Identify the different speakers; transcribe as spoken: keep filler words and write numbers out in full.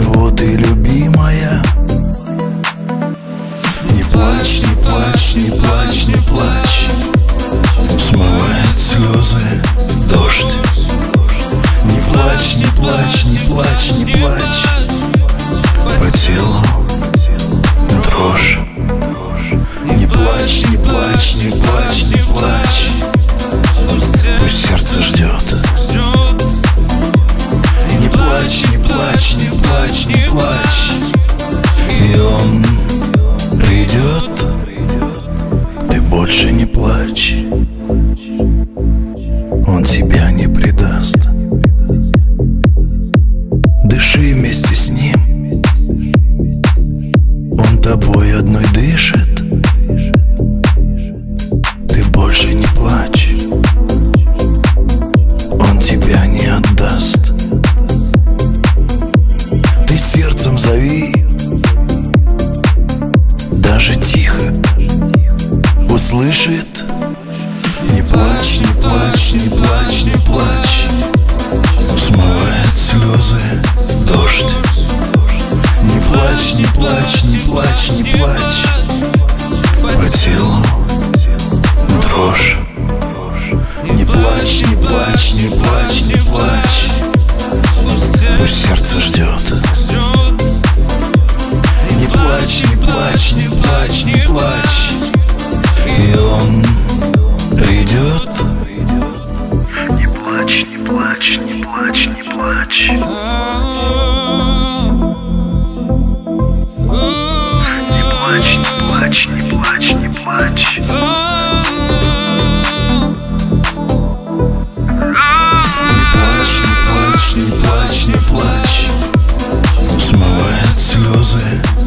Speaker 1: чего ты, любимая? Не плачь, не плачь, не плачь, не плачь. Смывает слезы дождь. Не плачь, не плачь, не плачь, не плачь. По телу дрожь. Не плачь, не плачь, не плачь, не плачь. Пусть сердце ждет. Не плачь, не плачь, не плачь, не плачь. И он придет. Ты больше не плачь. Он тебя не предаст. Дыши вместе с ним. Он тобой одной дышит. Ты больше не плачь. Он тебя не отдаст. Ты сердцем зови, даже тихо услышит. Не плачь, не плачь, не плачь, не плачь. Смывает слезы дождь. Не плачь, не плачь, не плачь, не плачь. По телу дрожь. Не плачь, не плачь, не плачь, не плачь. Пусть сердце ждет. Не плачь, не плачь, не плачь, не плачь. И он придет. Не плачь, не плачь, не плачь, не плачь. Не плачь, не плачь, не плачь, не плачь. Не плачь, не плачь, не плачь, не плачь. Смывает слезы